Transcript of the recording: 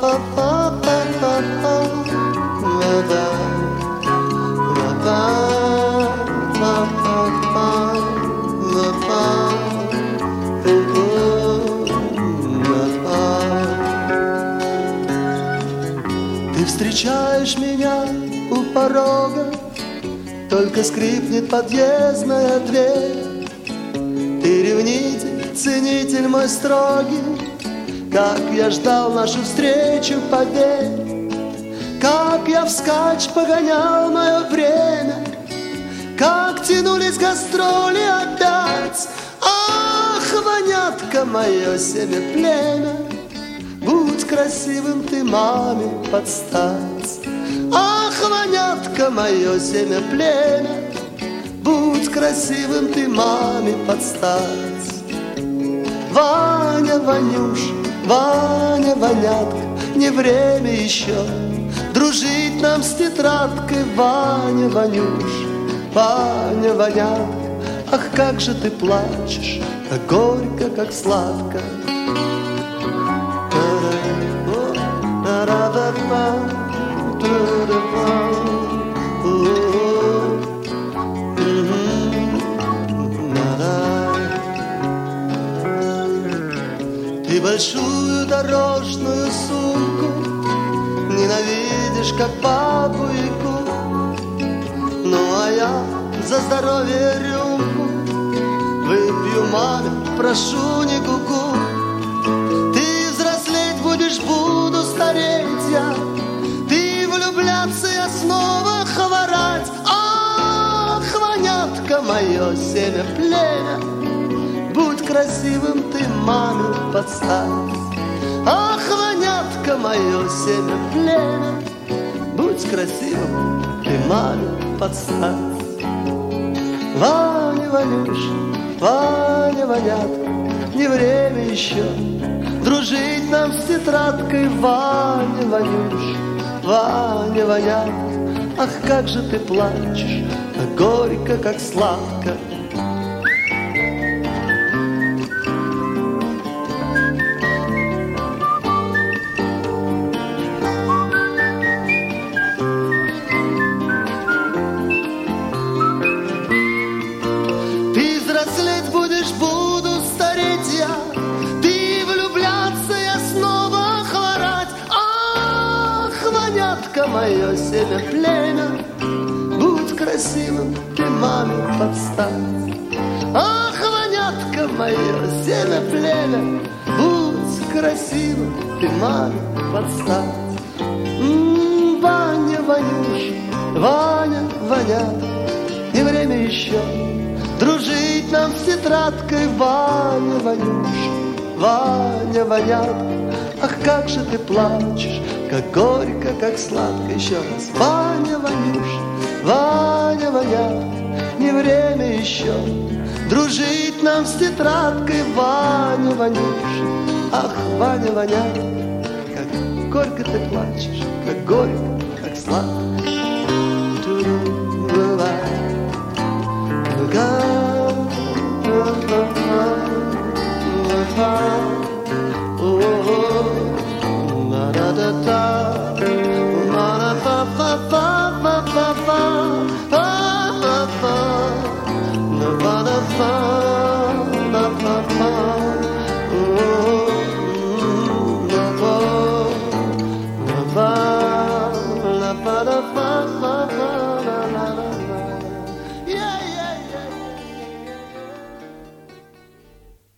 Ты встречаешь меня у порога, только скрипнет подъездная дверь. Ты ревнитель, ценитель мой строгий, как я ждал нашу встречу, поверь. Как я вскачь погонял мое время, как тянулись гастроли опять. Ах, вонятка, мое семя племя, будь красивым ты маме под стать. Ах, вонятка, мое семя племя, будь красивым ты маме под стать. Ваня, Ванюш, Ваня, вонятка, не время еще дружить нам с тетрадкой. Ваня, Ванюш, Ваня, вонятка, ах, как же ты плачешь, как горько, как сладко. Ты большую дорожную сумку ненавидишь, как бабу-ягу. Ну а я за здоровье рюмку выпью, маме, прошу, не гугу. Ты взрослеть будешь, буду стареть я, ты влюбляться, я снова хворать. Ах, вонятка, мое семя племя, будь красивым ты маме под стать. Ах, вонятка, мое семя племя, будь красивым ты маме под стать. Ваня, Ванюш, Ваня, вонятка, не время еще дружить нам с тетрадкой. Ваня, Ванюш, Ваня, вонятка, ах, как же ты плачешь, как горько, как сладко. Будешь, буду стареть я, ты влюбляться, я снова хворать. Ах, вонятка, мое семя племя, будь красивым ты маме под стать. Ах, вонятка, мое семя племя, будь красивым ты маме под стать. Ваня, Ванюш, Ваня, вонятка, не время еще дружить нам с тетрадкой. Ваня, Ванюш, Ваня, вонятка, ах, как же ты плачешь, как горько, как сладко. Еще раз. Ваня, Ванюш, Ваня, вонятка, не время еще дружить нам с тетрадкой. Ваня, Ванюш, ах, Ваня, вонятка, как горько ты плачешь, как горько, как сладко. Oh, da da da da.